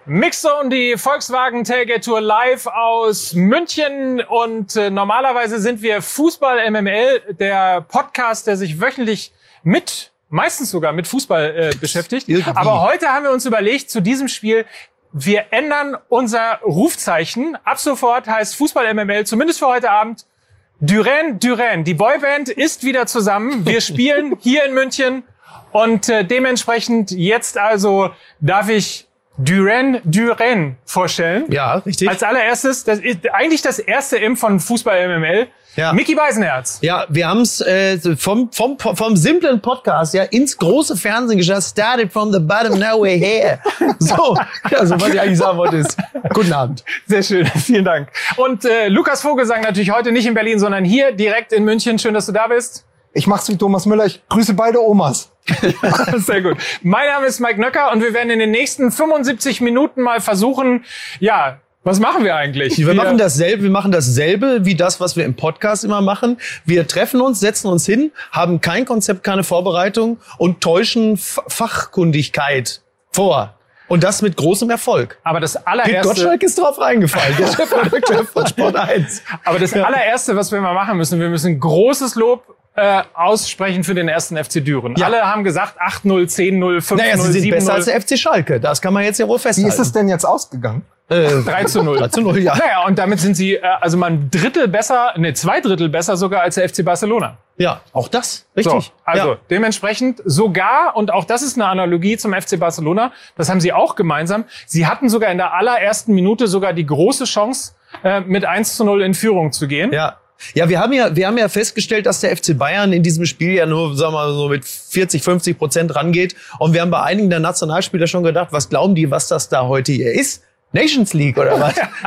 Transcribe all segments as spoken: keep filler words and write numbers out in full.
Mixzone, die Volkswagen Tailgate Tour live aus München und äh, normalerweise sind wir Fußball M M L, der Podcast, der sich wöchentlich mit, meistens sogar mit Fußball äh, beschäftigt. Irgendwie. Aber heute haben wir uns überlegt, zu diesem Spiel, wir ändern unser Rufzeichen. Ab sofort heißt Fußball M M L, zumindest für heute Abend, Duran Duran. Die Boyband ist wieder zusammen. Wir spielen hier in München und äh, dementsprechend jetzt also darf ich Duran Duran vorstellen. Ja, richtig. Als allererstes, das ist eigentlich das erste M von Fußball M M L. Ja. Micky Beisenherz. Ja, wir haben es äh, vom, vom, vom simplen Podcast ja ins große Fernsehen geschafft. Started from the bottom, now we're here. So, also was ich eigentlich sagen wollte ist, guten Abend. Sehr schön, vielen Dank. Und äh, Lukas Vogelsang natürlich heute nicht in Berlin, sondern hier direkt in München. Schön, dass du da bist. Ich mach's wie Thomas Müller, ich grüße beide Omas. Sehr gut. Mein Name ist Mike Nöcker und wir werden in den nächsten fünfundsiebzig Minuten mal versuchen, ja, was machen wir eigentlich? Wir, wir machen dasselbe, wir machen dasselbe wie das, was wir im Podcast immer machen. Wir treffen uns, setzen uns hin, haben kein Konzept, keine Vorbereitung und täuschen F- Fachkundigkeit vor. Und das mit großem Erfolg. Aber das allererste... Pete Gottschalk ist drauf reingefallen, der Chefredakteur von Sport eins. Aber das allererste, was wir mal machen müssen, wir müssen großes Lob äh, aussprechen für den ersten F C Düren. Ja. Alle haben gesagt acht null, zehn null, fünf null, naja, sie sind sieben null. besser als der F C Schalke, das kann man jetzt ja wohl festhalten. Wie ist es denn jetzt ausgegangen? Äh, drei zu null. drei zu null, ja. Naja, und damit sind sie äh, also mal ein Drittel besser, ne, zwei Drittel besser sogar als der F C Barcelona. Ja, auch das, richtig. So, also ja. dementsprechend sogar, und auch das ist eine Analogie zum F C Barcelona, das haben sie auch gemeinsam, sie hatten sogar in der allerersten Minute sogar die große Chance, äh, mit eins zu null in Führung zu gehen. Ja. Ja, wir haben ja, wir haben ja festgestellt, dass der F C Bayern in diesem Spiel ja nur, sagen wir mal, so mit vierzig, fünfzig Prozent rangeht. Und wir haben bei einigen der Nationalspieler schon gedacht, was glauben die, was das da heute hier ist? Nations League oder was? Ja.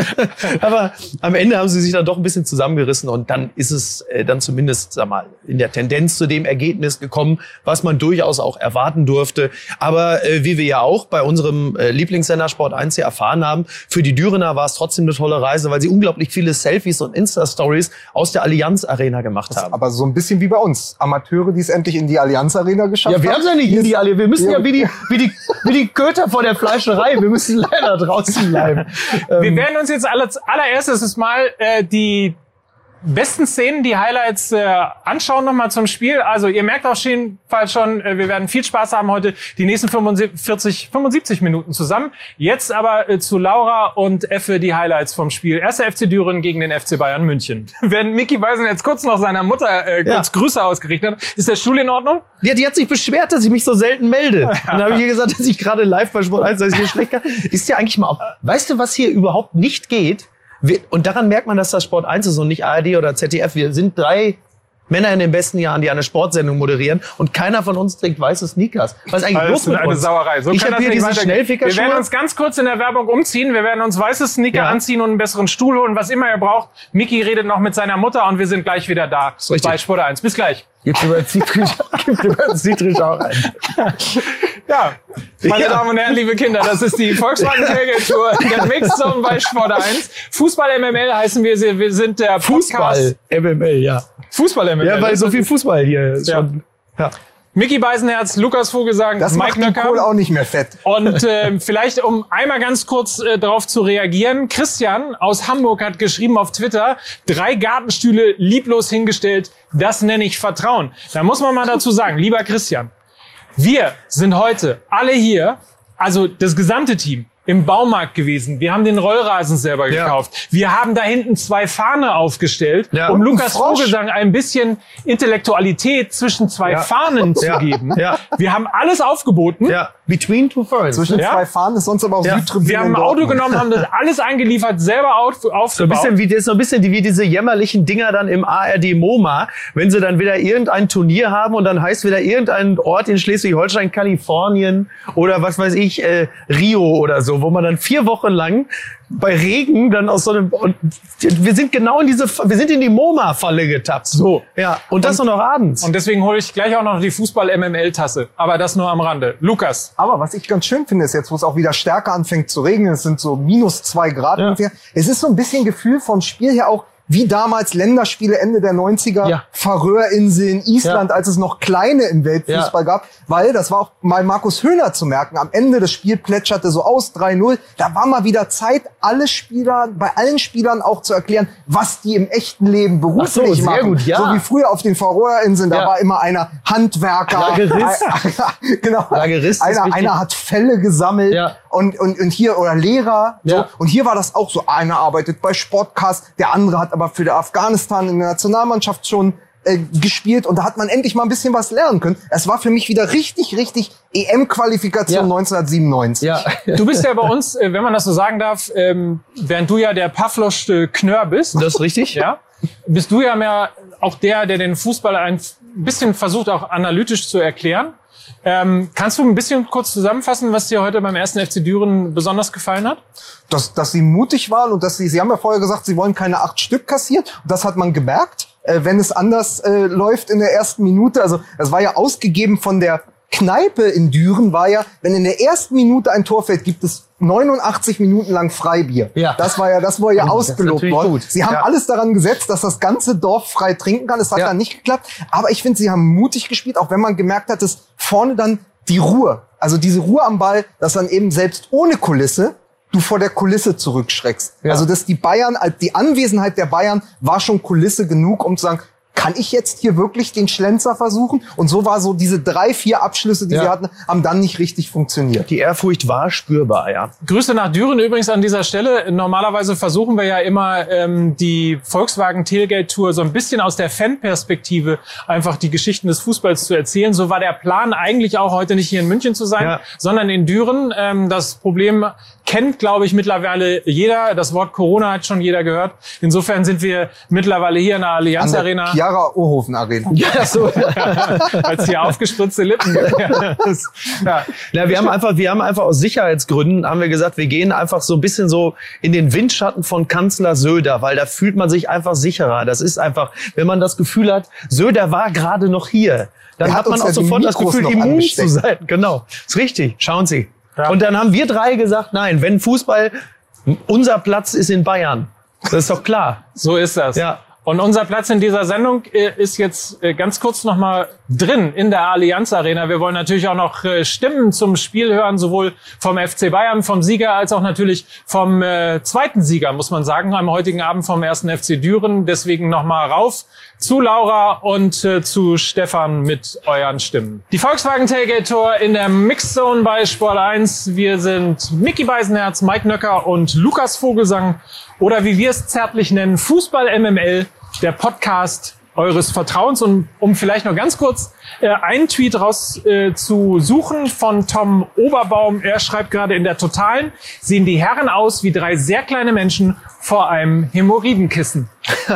Aber am Ende haben sie sich dann doch ein bisschen zusammengerissen und dann ist es äh, dann zumindest, sag mal, in der Tendenz zu dem Ergebnis gekommen, was man durchaus auch erwarten durfte. Aber äh, wie wir ja auch bei unserem äh, Lieblingssender Sport eins hier erfahren haben, für die Dürener war es trotzdem eine tolle Reise, weil sie unglaublich viele Selfies und Insta-Stories aus der Allianz Arena gemacht das haben. Aber so ein bisschen wie bei uns. Amateure, die es endlich in die Allianz Arena geschafft haben. Ja, wir haben es ja nicht in die Allianz. Wir müssen ja, ja wie die, wie die, wie die Köter vor der Fleischerei. Wir müssen leider draußen bleiben. Wir werden uns jetzt als allererstes mal äh, die besten Szenen, die Highlights äh, anschauen nochmal zum Spiel. Also ihr merkt auf jeden Fall schon, äh, wir werden viel Spaß haben heute die nächsten fünfundvierzig, fünfundsiebzig Minuten zusammen. Jetzt aber äh, zu Laura und Effe die Highlights vom Spiel. Erster F C Düren gegen den F C Bayern München. Wenn Micky Beisen jetzt kurz noch seiner Mutter äh, kurz ja. Grüße ausgerichtet hat, ist der Stuhl in Ordnung? Ja, die hat sich beschwert, dass ich mich so selten melde. Und dann habe ich ihr gesagt, dass ich gerade live bei Sport eins, dass ich hier schlecht kann. Ist ja eigentlich mal auf. Weißt du, was hier überhaupt nicht geht? Wir, und daran merkt man, dass das Sport eins ist und nicht A R D oder Z D F. Wir sind drei Männer in den besten Jahren, die eine Sportsendung moderieren und keiner von uns trägt weiße Sneakers. Was ist eigentlich also los mit eine uns? Sauerei. So ich habe hier diese Schnellfickerschuhe. Wir werden uns ganz kurz in der Werbung umziehen. Wir werden uns weiße Sneaker ja. anziehen und einen besseren Stuhl holen, was immer ihr braucht. Micky redet noch mit seiner Mutter und wir sind gleich wieder da bei Sport eins. Bis gleich. Gibt's über den Dietrich auch ein. Ja, meine ja. Damen und Herren, liebe Kinder, das ist die Volkswagen Tailgate Tour, der Mixzone bei Sport eins. Fußball M M L heißen wir, wir sind der Podcast. Fußball M M L, ja. Fußball M M L. Ja, weil so viel Fußball hier ist ja. schon. Ja. Micky Beisenherz, Lukas Vogelsang, das Mike macht Nöcker. Kohl auch nicht mehr fett. Und äh, vielleicht, um einmal ganz kurz äh, darauf zu reagieren, Christian aus Hamburg hat geschrieben auf Twitter, drei Gartenstühle lieblos hingestellt, das nenne ich Vertrauen. Da muss man mal dazu sagen, lieber Christian, wir sind heute alle hier, also das gesamte Team, im Baumarkt gewesen. Wir haben den Rollrasen selber gekauft. Ja. Wir haben da hinten zwei Fahne aufgestellt, ja. um Lukas Vogelsang ein bisschen Intellektualität zwischen zwei ja. Fahnen zu ja. geben. Ja. Wir haben alles aufgeboten. Ja. Between two ferns. Zwischen ja. zwei Fahnen ist sonst aber auch ja. Südtribüne. Wir haben ein Auto genommen, haben das alles eingeliefert, selber aufgebaut. So ein bisschen wie, das ist so ein bisschen wie diese jämmerlichen Dinger dann im A R D MoMA, wenn sie dann wieder irgendein Turnier haben und dann heißt wieder irgendein Ort in Schleswig-Holstein, Kalifornien oder was weiß ich, äh, Rio oder so, wo man dann vier Wochen lang bei Regen dann aus so einem, und wir sind genau in diese, wir sind in die MoMA-Falle getappt. So. Ja. Und das und, noch abends. Und deswegen hole ich gleich auch noch die Fußball-M M L-Tasse. Aber das nur am Rande. Lukas. Aber was ich ganz schön finde, ist jetzt, wo es auch wieder stärker anfängt zu regnen, es sind so minus zwei Grad ja. ungefähr. Es ist so ein bisschen Gefühl vom Spiel her auch, wie damals Länderspiele Ende der neunziger, Ja. Färöerinseln, Island, Ja. als es noch kleine im Weltfußball Ja. gab, weil, das war auch mal Markus Höhner zu merken, am Ende des Spiels plätscherte so aus, drei null, da war mal wieder Zeit, alle Spieler, bei allen Spielern auch zu erklären, was die im echten Leben beruflich Ach so, sehr machen. gut, ja. So wie früher auf den Färöerinseln, da Ja. war immer einer Handwerker. Lagerist. Ein- genau. Lagerist ist einer, wichtig. einer hat Fälle gesammelt. Ja. Und, und, und hier, oder Lehrer. So. Ja. Und hier war das auch so. Einer arbeitet bei Sportcast, der andere hat aber für die Afghanistan in der Nationalmannschaft schon äh, gespielt. Und da hat man endlich mal ein bisschen was lernen können. Es war für mich wieder richtig, richtig E M-Qualifikation Ja. neunzehnhundertsiebenundneunzig. Ja. Du bist ja bei uns, äh, wenn man das so sagen darf, ähm, während du ja der Pavlovsche Knör bist, Das ist richtig? ja, bist du ja mehr auch der, der den Fußball ein bisschen versucht, auch analytisch zu erklären. Ähm, kannst du ein bisschen kurz zusammenfassen, was dir heute beim ersten F C Düren besonders gefallen hat? Dass, dass sie mutig waren und dass sie, sie haben ja vorher gesagt, sie wollen keine acht Stück kassieren. Und das hat man gemerkt, äh, wenn es anders äh, läuft in der ersten Minute. Also es war ja ausgegeben von der Kneipe in Düren, war ja, wenn in der ersten Minute ein Tor fällt, gibt es neunundachtzig Minuten lang Freibier. Ja. Das war ja, das war ja Das ist ausgelobt natürlich worden. gut. Sie haben Ja. alles daran gesetzt, dass das ganze Dorf frei trinken kann. Es hat Ja. dann nicht geklappt. Aber ich finde, sie haben mutig gespielt, auch wenn man gemerkt hat, dass vorne dann die Ruhe, also diese Ruhe am Ball, dass dann eben selbst ohne Kulisse du vor der Kulisse zurückschreckst. Ja. Also dass die Bayern, die Anwesenheit der Bayern war schon Kulisse genug, um zu sagen, kann ich jetzt hier wirklich den Schlenzer versuchen? Und so war so diese drei, vier Abschlüsse, die Ja. sie hatten, haben dann nicht richtig funktioniert. Die Ehrfurcht war spürbar, ja. Grüße nach Düren übrigens an dieser Stelle. Normalerweise versuchen wir ja immer ähm, die Volkswagen Tailgate Tour so ein bisschen aus der Fanperspektive einfach die Geschichten des Fußballs zu erzählen. So war der Plan eigentlich auch heute nicht hier in München zu sein, Ja. sondern in Düren. Ähm, das Problem kennt, glaube ich, mittlerweile jeder. Das Wort Corona hat schon jeder gehört. Insofern sind wir mittlerweile hier in der Allianz An der Arena. Chiara Ohofen Arena. Ja, so. Als hier aufgespritzte Lippen. Ja, das, ja. Na, wir haben einfach, wir haben einfach aus Sicherheitsgründen haben wir gesagt, wir gehen einfach so ein bisschen so in den Windschatten von Kanzler Söder, weil da fühlt man sich einfach sicherer. Das ist einfach, wenn man das Gefühl hat, Söder war gerade noch hier, dann Er hat hat man uns auch ja die sofort das Mikros Gefühl, noch immun angesteckt. zu sein. Genau, ist richtig. Schauen Sie. Ja. Und dann haben wir drei gesagt, nein, wenn Fußball, unser Platz ist in Bayern. Das ist doch klar. So ist das. Ja. Und unser Platz in dieser Sendung äh, ist jetzt äh, ganz kurz noch mal drin in der Allianz Arena. Wir wollen natürlich auch noch äh, Stimmen zum Spiel hören, sowohl vom F C Bayern, vom Sieger, als auch natürlich vom äh, zweiten Sieger, muss man sagen, am heutigen Abend vom ersten F C Düren. Deswegen noch mal rauf zu Laura und äh, zu Stefan mit euren Stimmen. Die Volkswagen Tailgate Tour in der Mixzone bei Sport eins. Wir sind Micky Beisenherz, Mike Nöcker und Lukas Vogelsang. Oder wie wir es zärtlich nennen, Fußball M M L, der Podcast eures Vertrauens. Und um vielleicht noch ganz kurz äh, einen Tweet raus äh, zu suchen von Tom Oberbaum. Er schreibt gerade, in der Totalen sehen die Herren aus wie drei sehr kleine Menschen vor einem Hämorrhoidenkissen.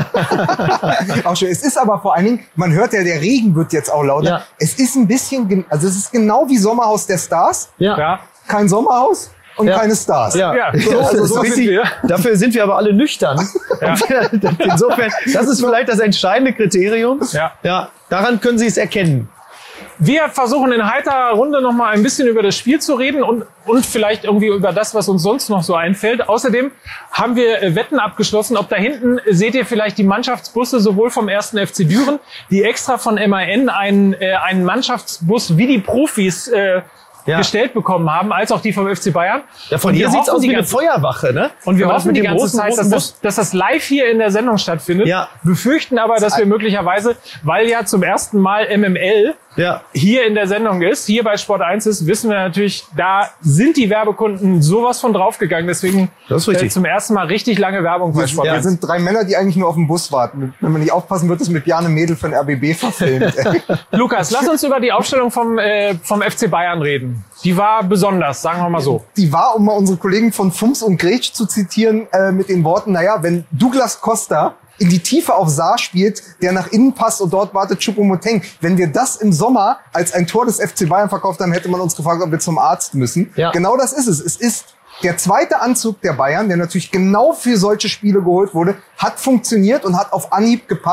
Auch schön. Es ist aber vor allen Dingen, man hört ja, der Regen wird jetzt auch lauter. Ja. Es ist ein bisschen, gen- also es ist genau wie Sommerhaus der Stars. Ja, Kein Sommerhaus und Ja. keine Stars. Ja, Ja, so, so- also so so sind sind wir. Dafür sind wir aber alle nüchtern. Ja. Insofern, das ist vielleicht das entscheidende Kriterium. Ja. Ja, daran können Sie es erkennen. Wir versuchen in heiterer Runde noch mal ein bisschen über das Spiel zu reden und, und vielleicht irgendwie über das, was uns sonst noch so einfällt. Außerdem haben wir äh, Wetten abgeschlossen. Ob da hinten seht ihr vielleicht die Mannschaftsbusse sowohl vom ersten F C Düren, die extra von M A N einen, äh, einen Mannschaftsbus wie die Profis äh, Ja. gestellt bekommen haben, als auch die vom F C Bayern. Ja, von Und wir hier sieht's hoffen aus die wie eine ganze- Feuerwache, ne? Und wir Wenn man das hoffen mit die dem ganze großen, Zeit, dass großen das, dass das live hier in der Sendung stattfindet. Ja. Befürchten aber, dass wir möglicherweise, weil ja zum ersten Mal M M L Ja. hier in der Sendung ist, hier bei Sport eins ist, wissen wir natürlich, da sind die Werbekunden sowas von draufgegangen. Deswegen Das ist richtig. äh, zum ersten Mal richtig lange Werbung bei Sport Wir eins. sind drei Männer, die eigentlich nur auf den Bus warten. Wenn man nicht aufpassen wird, ist mit Bjarne Mädel von R B B verfilmt. Lukas, lass uns über die Aufstellung vom, äh, vom F C Bayern reden. Die war besonders, sagen wir mal so. Die war, um mal unsere Kollegen von Fums und Gretsch zu zitieren, äh, mit den Worten, naja, wenn Douglas Costa in die Tiefe auf Saar spielt, der nach innen passt und dort wartet Choupo-Moting. Wenn wir das im Sommer als ein Tor des F C Bayern verkauft haben, hätte man uns gefragt, ob wir zum Arzt müssen. Ja. Genau das ist es. Es ist der zweite Anzug der Bayern, der natürlich genau für solche Spiele geholt wurde, hat funktioniert und hat auf Anhieb gepasst.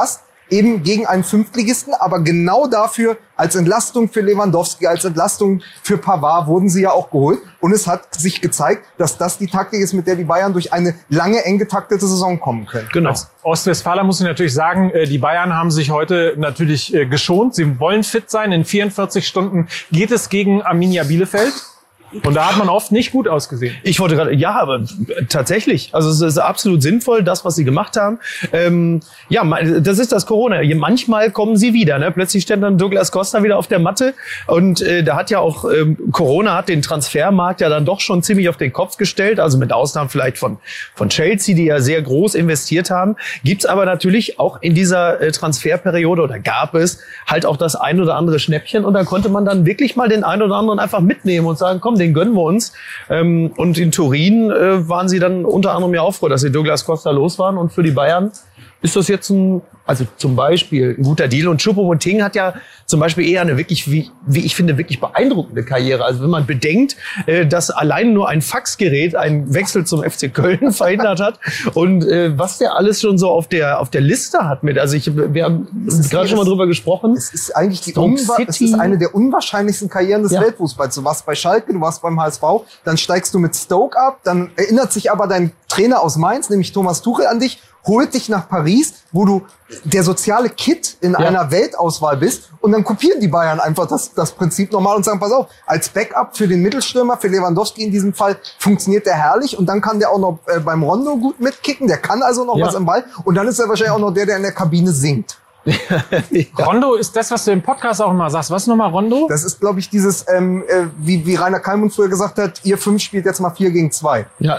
eben gegen einen Fünftligisten, aber genau dafür als Entlastung für Lewandowski, als Entlastung für Pavard wurden sie ja auch geholt. Und es hat sich gezeigt, dass das die Taktik ist, mit der die Bayern durch eine lange, eng getaktete Saison kommen können. Genau. Als Ostwestfaler muss ich natürlich sagen, die Bayern haben sich heute natürlich geschont. Sie wollen fit sein. In vierundvierzig Stunden geht es gegen Arminia Bielefeld. Und da hat man oft nicht gut ausgesehen. Ich wollte gerade, ja, aber tatsächlich. Also es ist absolut sinnvoll, das, was sie gemacht haben. Ähm, ja, das ist das Corona. Manchmal kommen sie wieder. Ne? Plötzlich stand dann Douglas Costa wieder auf der Matte. Und äh, da hat ja auch ähm, Corona hat den Transfermarkt ja dann doch schon ziemlich auf den Kopf gestellt. Also mit Ausnahme vielleicht von von Chelsea, die ja sehr groß investiert haben. Gibt's aber natürlich auch in dieser äh, Transferperiode oder gab es halt auch das ein oder andere Schnäppchen. Und da konnte man dann wirklich mal den einen oder anderen einfach mitnehmen und sagen, komm, den gönnen wir uns. Ähm, und in Turin äh, waren sie dann unter anderem ja auch froh, dass sie Douglas Costa los waren. Und für die Bayern ist das jetzt ein, also zum Beispiel ein guter Deal. Und Choupo-Moting hat ja zum Beispiel eher eine wirklich, wie, wie ich finde, wirklich beeindruckende Karriere. Also wenn man bedenkt, äh, dass allein nur ein Faxgerät einen Wechsel zum F C Köln verhindert hat und äh, was der alles schon so auf der auf der Liste hat mit. Also ich, wir haben gerade schon mal drüber gesprochen. Es ist eigentlich die Unwa- es ist eine der unwahrscheinlichsten Karrieren des ja. Weltfußballs. Du warst bei Schalke, du warst beim H S V, dann steigst du mit Stoke ab, dann erinnert sich aber dein Trainer aus Mainz, nämlich Thomas Tuchel, an dich, holt dich nach Paris, wo du der soziale Kid in ja. einer Weltauswahl bist, und dann kopieren die Bayern einfach das, das Prinzip nochmal und sagen, pass auf, als Backup für den Mittelstürmer, für Lewandowski in diesem Fall, funktioniert der herrlich, und dann kann der auch noch äh, beim Rondo gut mitkicken, der kann also noch ja. was im Ball, und dann ist er wahrscheinlich auch noch der, der in der Kabine singt. ja. Rondo ist das, was du im Podcast auch immer sagst. Was ist nochmal Rondo? Das ist, glaube ich, dieses, ähm, äh, wie, wie Rainer Kallmund früher gesagt hat, ihr fünf spielt jetzt mal vier gegen zwei. Ja.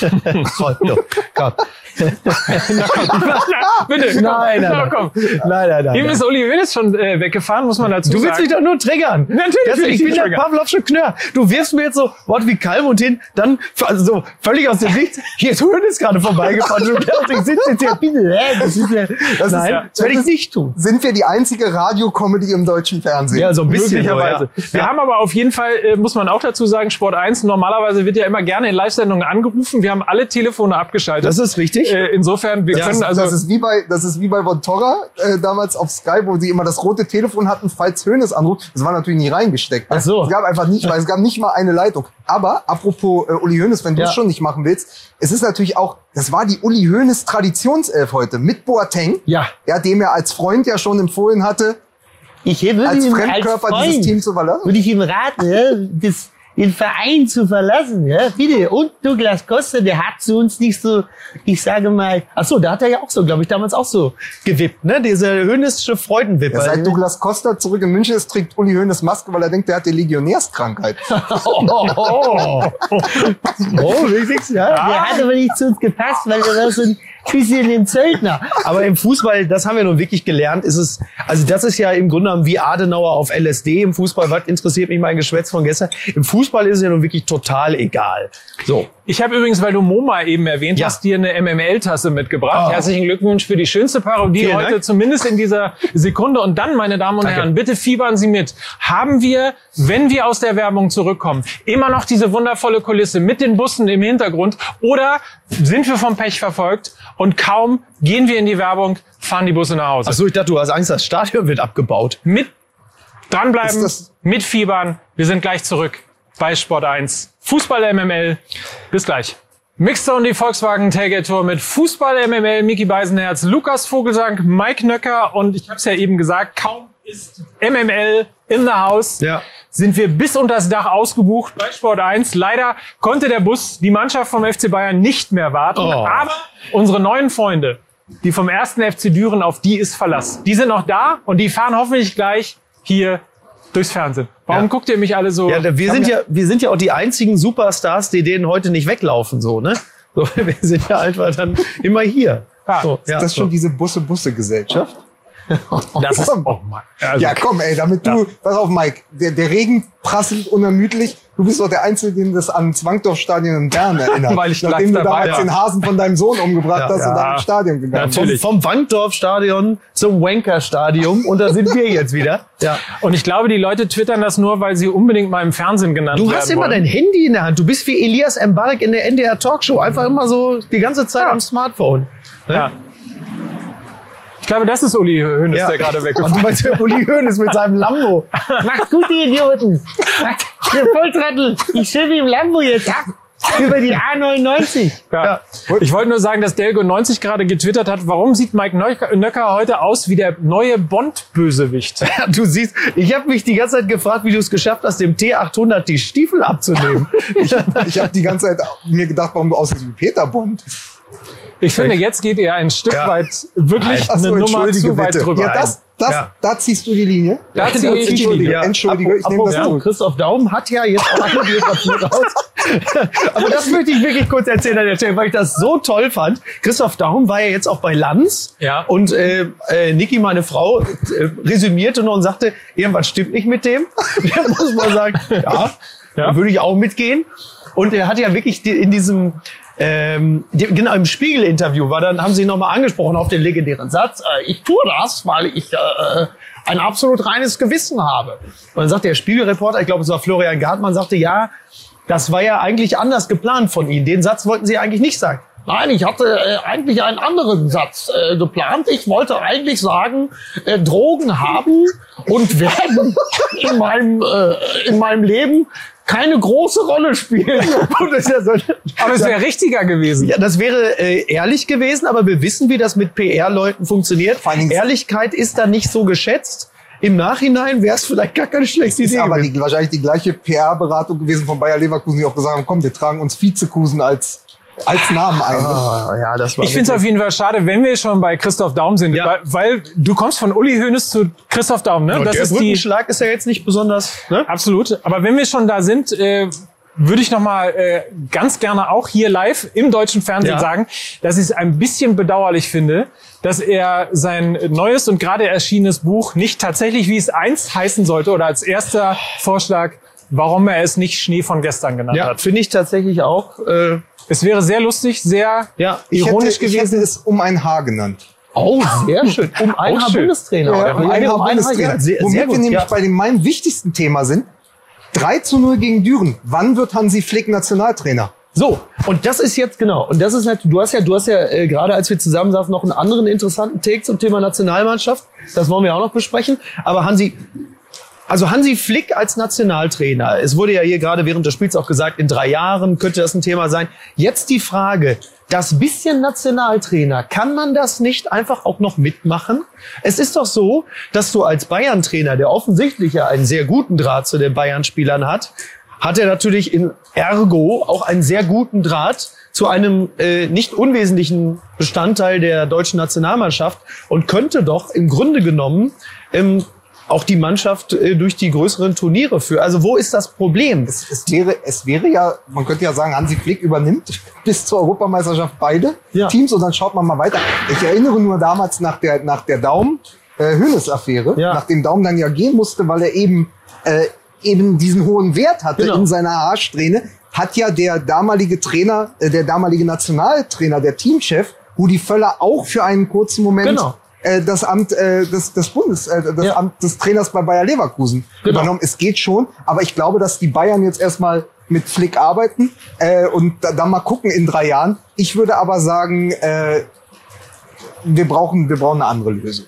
Rondo. Komm. Na, komm. Na, bitte. Komm. Nein, nein, Na, komm. nein, nein, nein. Eben ist Uli Hoeneß schon äh, weggefahren, muss man dazu sagen. Du willst mich doch nur triggern. Natürlich. Das, ich bin der Pavlovsche Knörr. Du wirfst mir jetzt so Worte wie Kallmund hin, dann also so völlig aus dem Nichts. Hier ist Hoeneß gerade vorbeigefahren. Und ich sitze jetzt hier, bitte. Das ist ja, das nein, ist, ja, das werde ich nicht tun. Sind wir die einzige Radiokomödie im deutschen Fernsehen? Ja, so ein bisschen. Ja. Wir ja. haben aber auf jeden Fall, äh, muss man auch dazu sagen, Sport eins, normalerweise wird ja immer gerne in Live-Sendungen angerufen. Wir haben alle Telefone abgeschaltet. Das ist richtig. Äh, insofern, wir das können ist, also... Das ist wie bei, das ist wie bei Von Torra, äh, damals auf Sky, wo sie immer das rote Telefon hatten, falls Hoeneß anruft. Das war natürlich nie reingesteckt. Ach so. Es gab einfach nicht, weil es gab nicht mal eine Leitung. Aber, apropos äh, Uli Hoeneß, wenn du es ja. schon nicht machen willst, es ist natürlich auch, das war die Uli Hoeneß Traditionself heute mit Boateng, ja. Ja, dem er als Freund ja schon empfohlen hatte, ich würde als ihm Fremdkörper als dieses Team zu verlassen. Würde ich ihm raten, ja, das, den Verein zu verlassen, ja, bitte. Und Douglas Costa, der hat zu uns nicht so, ich sage mal, ach so, da hat er ja auch so, glaube ich, damals auch so gewippt, ne, diese Hoeneßsche Freudenwipper. Ja, seit Douglas Costa zurück in München ist, trägt Uli Hoeneß Maske, weil er denkt, der hat die Legionärskrankheit. oh, oh, oh. oh, wichtig, ja. Der hat aber nicht zu uns gepasst, weil er war so ein bisschen den Zöldner. Aber im Fußball, das haben wir nun wirklich gelernt, ist es, also das ist ja im Grunde genommen wie Adenauer auf L S D im Fußball. Was interessiert mich mein Geschwätz von gestern? Im Fußball ist es ja nun wirklich total egal. So. Ich habe übrigens, weil du MoMA eben erwähnt ja. hast, dir eine M M L-Tasse mitgebracht. Oh. Herzlichen Glückwunsch für die schönste Parodie Vielen heute, Dank. Zumindest in dieser Sekunde. Und dann, meine Damen und Danke. Herren, bitte fiebern Sie mit. Haben wir, wenn wir aus der Werbung zurückkommen, immer noch diese wundervolle Kulisse mit den Bussen im Hintergrund? Oder sind wir vom Pech verfolgt und kaum gehen wir in die Werbung, fahren die Busse nach Hause? Ach so, ich dachte, du hast Angst, das Stadion wird abgebaut. Mit dranbleiben, das mit fiebern. Wir sind gleich zurück bei Sport eins. Fußball M M L. Bis gleich. Mixzone, die Volkswagen Tailgate Tour mit Fußball M M L, Micky Beisenherz, Lukas Vogelsang, Mike Nöcker, und ich habe es ja eben gesagt, kaum ist M M L in the house, Ja. sind wir bis unter das Dach ausgebucht bei Sport eins. Leider konnte der Bus die Mannschaft vom F C Bayern nicht mehr warten, Oh. aber unsere neuen Freunde, die vom ersten F C Düren, auf die ist Verlass. Die sind noch da und die fahren hoffentlich gleich hier durchs Fernsehen. Warum Ja. guckt ihr mich alle so? Ja, wir sind ja, wir sind ja auch die einzigen Superstars, die denen heute nicht weglaufen, so, ne? So, wir sind ja einfach dann immer hier. Ja. So, ist das so. schon diese Busse-Busse-Gesellschaft? Das ist, oh Mann. Also, Ja, komm, ey, damit du, Ja. pass auf, Mike, der, der Regen prasselt unermüdlich. Du bist doch der Einzige, den das an Zwangdorf-Stadion in Bern erinnert. Weil ich Nachdem live du dabei damals war. den Hasen von deinem Sohn umgebracht Ja. hast und Ja. dann ins Stadion gegangen bist. Vom, Natürlich. vom Wankdorf-Stadion zum Wanker-Stadion, und da sind wir jetzt wieder. Ja. Und ich glaube, die Leute twittern das nur, weil sie unbedingt mal im Fernsehen genannt Du werden hast immer wollen. dein Handy in der Hand. Du bist wie Elias Mbarek in der N D R Talkshow. Einfach immer so die ganze Zeit Ja. am Smartphone. Ne? Ja. glaube, das ist Uli Hoeneß, Ja. der gerade Und weggefahren du meinst Uli Hoeneß mit seinem Lambo. Macht's gut, die Idioten. Ihr Volltrottel. Ich schiebe im Lambo jetzt ab. Über die A neunundneunzig. Ja. Ja. Ich wollte nur sagen, dass Delgo neunzig gerade getwittert hat, warum sieht Mike Nöcker, Nöcker heute aus wie der neue Bond-Bösewicht? Ja, du siehst, ich habe mich die ganze Zeit gefragt, wie du es geschafft hast, dem T achthundert die Stiefel abzunehmen. Ich, ich habe die ganze Zeit mir gedacht, warum du aussiehst wie Peter Bond. Ich finde, jetzt geht ihr ein Stück Ja. weit wirklich Ach so, eine Nummer entschuldige zu weit bitte. drüber. Ja, das, das, Ja. da ziehst du die Linie. Da ziehe ich die Entschuldige, Linie. Ja. Entschuldige, ich nehme das Apropos, zurück. Christoph Daum hat ja jetzt auch eine Biografie raus. Aber das möchte ich wirklich kurz erzählen an der Stelle, weil ich das so toll fand. Christoph Daum war ja jetzt auch bei Lanz. Ja. Und äh, äh, Niki, meine Frau, äh, resümierte nur und sagte, irgendwas stimmt nicht mit dem. Da muss man sagen, ja, Ja. würde ich auch mitgehen. Und er hat ja wirklich die, in diesem ähm, die, genau im Spiegel-Interview war dann, haben sie nochmal angesprochen auf den legendären Satz, äh, ich tue das, weil ich äh, ein absolut reines Gewissen habe. Und dann sagt der Spiegelreporter, ich glaube es war Florian Gartmann, sagte, ja, das war ja eigentlich anders geplant von Ihnen. Den Satz wollten Sie eigentlich nicht sagen. Nein, ich hatte äh, eigentlich einen anderen Satz äh, geplant. Ich wollte eigentlich sagen, äh, Drogen haben und werden in meinem, äh, in meinem Leben keine große Rolle spielen. Und das ist ja so, Aber es wäre richtiger gewesen. ja, das wäre äh, ehrlich gewesen, aber wir wissen, wie das mit P R-Leuten funktioniert. Vor allen Dingen- Ehrlichkeit ist da nicht so geschätzt. Im Nachhinein wäre es vielleicht gar keine schlechte Ist Idee aber gewesen. die, wahrscheinlich die gleiche P R-Beratung gewesen von Bayer Leverkusen, die auch gesagt haben, komm, wir tragen uns Vizekusen als, als Namen ein. Ah, ja, das war Ich finde es auf jeden Fall schade, wenn wir schon bei Christoph Daum sind, Ja. weil, weil du kommst von Uli Hoeneß zu Christoph Daum, ne? Und Das der ist die Brückenschlag ist ja jetzt nicht besonders. Ne? absolut. Aber wenn wir schon da sind, äh, würde ich noch mal äh, ganz gerne auch hier live im deutschen Fernsehen Ja. sagen, dass ich es ein bisschen bedauerlich finde, dass er sein neues und gerade erschienenes Buch nicht tatsächlich, wie es einst heißen sollte, oder als erster Vorschlag, warum er es nicht Schnee von gestern genannt Ja, hat. finde ich tatsächlich auch. Äh, Es wäre sehr lustig, sehr ja, Ich ironisch hätte, ich hätte gewesen. es um ein Haar genannt. Oh, sehr schön. Um ein Auch Haar schön. Bundestrainer. Ja, oder? um ein Haar Bundestrainer. Ja, sehr, Womit sehr gut. wir nämlich Ja. bei dem meinem wichtigsten Thema sind. drei zu null gegen Düren. Wann wird Hansi Flick Nationaltrainer? So, und das ist jetzt genau. Und das ist natürlich, du hast ja, du hast ja äh, gerade als wir zusammen saßen noch einen anderen interessanten Take zum Thema Nationalmannschaft. Das wollen wir auch noch besprechen. Aber Hansi, also Hansi Flick als Nationaltrainer. Es wurde ja hier gerade während des Spiels auch gesagt, in drei Jahren könnte das ein Thema sein. Jetzt die Frage, das bisschen Nationaltrainer, kann man das nicht einfach auch noch mitmachen? Es ist doch so, dass du als Bayern-Trainer, der offensichtlich ja einen sehr guten Draht zu den Bayern-Spielern hat, hat er natürlich in Ergo auch einen sehr guten Draht zu einem äh, nicht unwesentlichen Bestandteil der deutschen Nationalmannschaft und könnte doch im Grunde genommen ähm, auch die Mannschaft äh, durch die größeren Turniere führen. Also wo ist das Problem? Es, es, wäre, es wäre ja, man könnte ja sagen, Hansi Flick übernimmt bis zur Europameisterschaft beide Ja. Teams und dann schaut man mal weiter. Ich erinnere nur damals nach der, nach der Daum-Hönes-Affäre, Ja. nachdem Daum dann ja gehen musste, weil er eben, äh, eben diesen hohen Wert hatte Genau. in seiner Haarsträhne, hat ja der damalige Trainer, äh, der damalige Nationaltrainer, der Teamchef, Rudi Völler, auch für einen kurzen Moment Genau. äh, das Amt äh, des, des Bundes, äh, das Ja. Amt des Trainers bei Bayer Leverkusen Genau. übernommen. Es geht schon, aber ich glaube, dass die Bayern jetzt erstmal mit Flick arbeiten äh, und da, dann mal gucken in drei Jahren. Ich würde aber sagen, äh, wir brauchen, wir brauchen eine andere Lösung.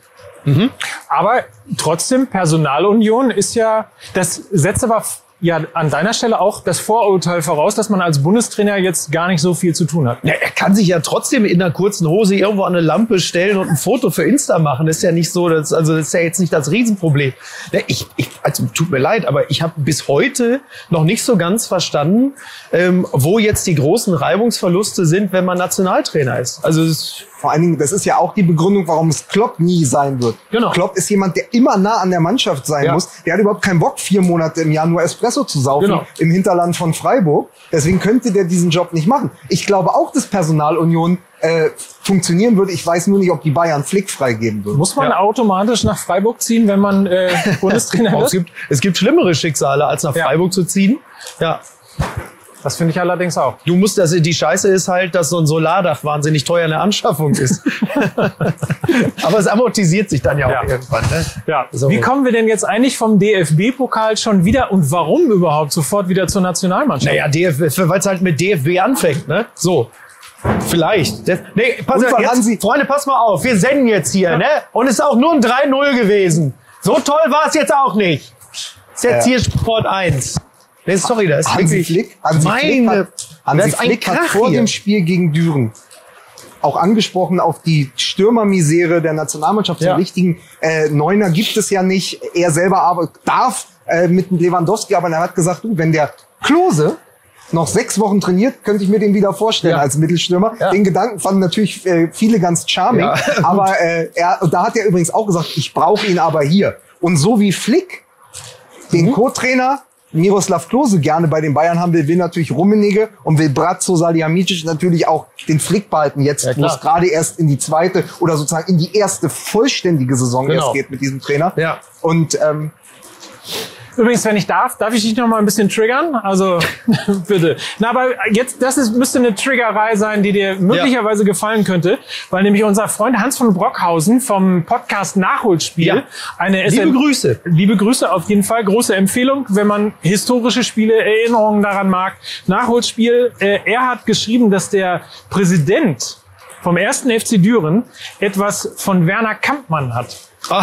Aber trotzdem, Personalunion ist ja, das setzt aber f- ja an deiner Stelle auch das Vorurteil voraus, dass man als Bundestrainer jetzt gar nicht so viel zu tun hat. Ja, er kann sich ja trotzdem in einer kurzen Hose irgendwo an eine Lampe stellen und ein Foto für Insta machen. Das ist ja nicht so, das, also das ist ja jetzt nicht das Riesenproblem. Ja, ich, ich, also tut mir leid, aber ich habe bis heute noch nicht so ganz verstanden, ähm, wo jetzt die großen Reibungsverluste sind, wenn man Nationaltrainer ist. Also es, Vor allen Dingen, das ist ja auch die Begründung, warum es Klopp nie sein wird. Genau. Klopp ist jemand, der immer nah an der Mannschaft sein Ja. muss. Der hat überhaupt keinen Bock, vier Monate im Jahr nur Espresso zu saufen Genau. im Hinterland von Freiburg. Deswegen könnte der diesen Job nicht machen. Ich glaube auch, dass Personalunion äh, funktionieren würde. Ich weiß nur nicht, ob die Bayern Flick freigeben würden. Muss man Ja. automatisch nach Freiburg ziehen, wenn man äh, Bundestrainer es, ist? gibt, es gibt schlimmere Schicksale, als nach Ja. Freiburg zu ziehen. Ja. Das finde ich allerdings auch. Du musst das, die Scheiße ist halt, dass so ein Solardach wahnsinnig teuer in der Anschaffung ist. Aber es amortisiert sich dann ja auch Ja. irgendwann. Ne? Ja. So. Wie kommen wir denn jetzt eigentlich vom D F B-Pokal schon wieder und warum überhaupt sofort wieder zur Nationalmannschaft? Naja, D F B, weil es halt mit D F B anfängt, ne? So. Vielleicht. Das, nee, pass Und auf, von Hansi- jetzt, Freunde, pass mal auf. Wir senden jetzt hier, ne? Und es ist auch nur ein drei null gewesen. So toll war es jetzt auch nicht. Ist jetzt Ja. hier Sport eins. Nee, sorry, das ist Hansi wirklich... Flick, Hansi Flick meine... hat, Hansi das ist ein Flick hat Krach vor hier. dem Spiel gegen Düren auch angesprochen auf die Stürmermisere der Nationalmannschaft. Ja. Den richtigen äh, Neuner gibt es ja nicht. Er selber aber darf äh, mit Lewandowski, aber er hat gesagt, du, wenn der Klose noch sechs Wochen trainiert, könnte ich mir den wieder vorstellen Ja. als Mittelstürmer. Ja. Den Gedanken fanden natürlich äh, viele ganz charming. Ja. Aber äh, er, und da hat er übrigens auch gesagt, ich brauche ihn aber hier. Und so wie Flick den Mhm. Co-Trainer Miroslav Klose gerne bei den Bayern haben will, will natürlich Rummenigge und will Bratzo Salihamidzic natürlich auch den Flick behalten jetzt, Ja, wo klar. es gerade erst in die zweite oder sozusagen in die erste vollständige Saison Genau. erst geht mit diesem Trainer. Ja. Und ähm, Übrigens, wenn ich darf, darf ich dich noch mal ein bisschen triggern? Also, bitte. Na, aber jetzt, das ist, müsste eine Triggerei sein, die dir möglicherweise gefallen könnte, weil nämlich unser Freund Hans von Brockhausen vom Podcast Nachholspiel Ja. eine Liebe S M Grüße. Liebe Grüße auf jeden Fall. Große Empfehlung, wenn man historische Spiele, Erinnerungen daran mag. Nachholspiel. Äh, er hat geschrieben, dass der Präsident vom ersten F C Düren etwas von Werner Kampmann hat. ah,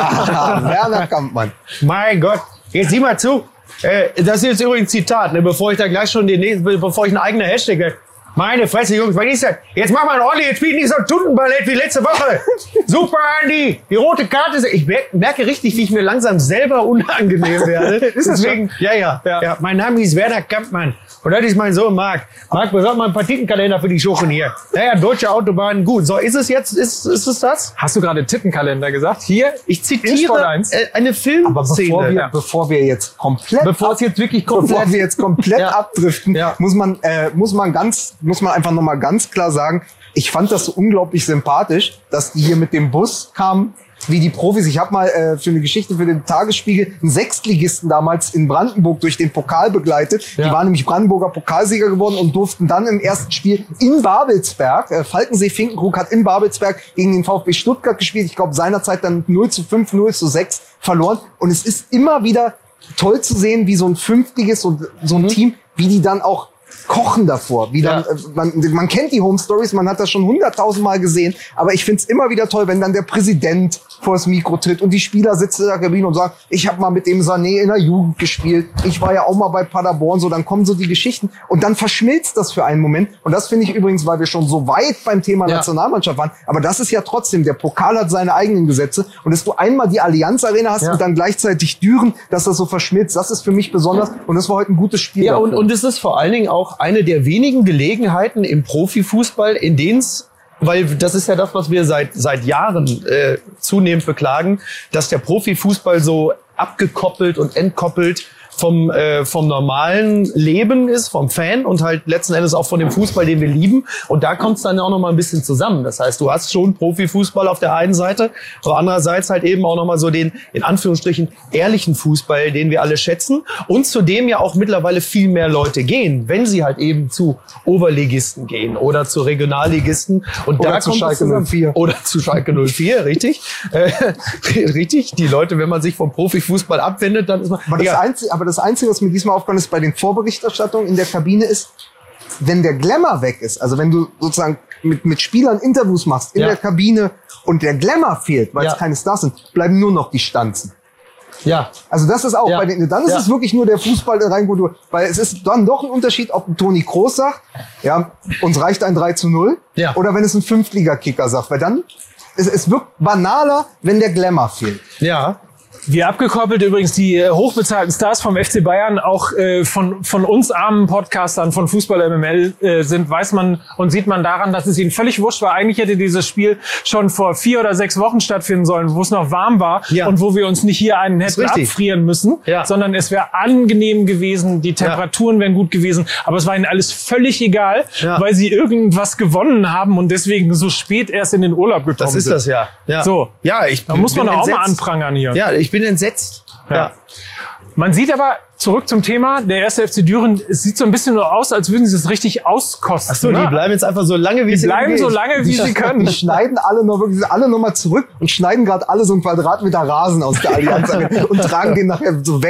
Werner Kampmann. Mein Gott. Jetzt sieh mal zu. Äh, das ist jetzt übrigens Zitat, ne, bevor ich da gleich schon den nächsten, bevor ich einen eigenen Hashtag. Meine Fresse, Jungs, was ist das? Jetzt mach mal ein ordentliches Spiel, nicht so ein Tuntenballett wie letzte Woche. Super, Andi. Die rote Karte ist, ich mer- merke richtig, wie ich mir langsam selber unangenehm werde. Ist das Deswegen, ja, ja, Ja. ja. Mein Name ist Werner Kampmann. Und das ist mein Sohn Marc. Marc, besorg mal einen Partitenkalender für die Schuchen hier. Naja, deutsche Autobahn, gut. So, ist es jetzt, ist, ist es das? Hast du gerade Tittenkalender gesagt? Hier? Ich In Sport zitiere eins. äh, eine Aber bevor Filmszene. wir, bevor wir jetzt komplett Bevor es jetzt wirklich komplett... bevor wir jetzt komplett Ja. abdriften, Ja. muss man äh, muss man ganz muss man einfach noch mal ganz klar sagen, ich fand das so unglaublich sympathisch, dass die hier mit dem Bus kamen, wie die Profis. Ich habe mal äh, für eine Geschichte für den Tagesspiegel einen Sechstligisten damals in Brandenburg durch den Pokal begleitet. Ja. Die waren nämlich Brandenburger Pokalsieger geworden und durften dann im ersten Spiel in Babelsberg, äh, Falkensee-Finkenkrug hat in Babelsberg gegen den VfB Stuttgart gespielt. Ich glaube seinerzeit dann null zu fünf, null zu sechs verloren. Und es ist immer wieder toll zu sehen, wie so ein Fünftiges und so ein Team, wie die dann auch kochen davor. Wie dann, Ja. äh, man, man kennt die Home Stories, man hat das schon hunderttausend Mal gesehen, aber ich find's immer wieder toll, wenn dann der Präsident vors Mikro tritt und die Spieler sitzen in der Kabine und sagen, ich habe mal mit dem Sané in der Jugend gespielt, ich war ja auch mal bei Paderborn, so dann kommen so die Geschichten und dann verschmilzt das für einen Moment und das finde ich übrigens, weil wir schon so weit beim Thema Ja. Nationalmannschaft waren, aber das ist ja trotzdem, der Pokal hat seine eigenen Gesetze und dass du einmal die Allianz Arena hast Ja. und dann gleichzeitig Düren, dass das so verschmilzt, das ist für mich besonders und das war heute ein gutes Spiel. Ja, und, dafür. und es ist vor allen Dingen auch eine der wenigen Gelegenheiten im Profifußball, in denen es, weil das ist ja das, was wir seit, seit Jahren äh, zunehmend beklagen, dass der Profifußball so abgekoppelt und entkoppelt vom, äh, vom normalen Leben ist, vom Fan und halt letzten Endes auch von dem Fußball, den wir lieben. Und da kommt es dann auch noch mal ein bisschen zusammen. Das heißt, du hast schon Profifußball auf der einen Seite, aber andererseits halt eben auch noch mal so den, in Anführungsstrichen, ehrlichen Fußball, den wir alle schätzen und zu dem ja auch mittlerweile viel mehr Leute gehen, wenn sie halt eben zu Oberligisten gehen oder zu Regionalligisten. Und Oder da zu kommt es Schalke zusammen. null vier. Oder zu Schalke null vier, richtig. Äh, richtig. Die Leute, wenn man sich vom Profifußball abwendet, dann ist man... Aber das, Ja. Einzige, aber das Einzige, was mir diesmal aufgefallen ist bei den Vorberichterstattungen in der Kabine ist, wenn der Glamour weg ist, also wenn du sozusagen mit, mit Spielern Interviews machst in Ja. der Kabine und der Glamour fehlt, weil Ja. es keine Stars sind, bleiben nur noch die Stanzen. Ja. Also das ist auch Ja. bei den, dann ist Ja. es wirklich nur der Fußball der rein, wo du, weil es ist dann doch ein Unterschied, ob ein Toni Kroos sagt, ja, uns reicht ein drei zu null, Ja. oder wenn es ein Fünftliga-Kicker sagt, weil dann, es, es wirkt banaler, wenn der Glamour fehlt. Ja. Wir abgekoppelt übrigens die äh, hochbezahlten Stars vom F C Bayern auch äh, von von uns armen Podcastern von Fußball M M L äh, sind, weiß man und sieht man daran, dass es ihnen völlig wurscht war. Eigentlich hätte dieses Spiel schon vor vier oder sechs Wochen stattfinden sollen, wo es noch warm war Ja. und wo wir uns nicht hier einen hätten richtig. abfrieren müssen, Ja. sondern es wäre angenehm gewesen, die Temperaturen wären gut gewesen, aber es war ihnen alles völlig egal, Ja. weil sie irgendwas gewonnen haben und deswegen so spät erst in den Urlaub gekommen Das ist sind. das ja. Ja. So. Ja, ich Da muss man bin doch auch mal entsetzt. anprangern hier. Ja, ich bin entsetzt. Ja. Ja. Man sieht aber, zurück zum Thema, der erste F C Düren, es sieht so ein bisschen so aus, als würden sie es richtig auskosten. Ach so, die ne? bleiben jetzt einfach so lange, wie Die sie bleiben geht. so lange, wie sie können. Die schneiden alle noch wirklich alle noch mal zurück und schneiden gerade alle so einen Quadratmeter Rasen aus der Allianz Arena und tragen den nachher so weg.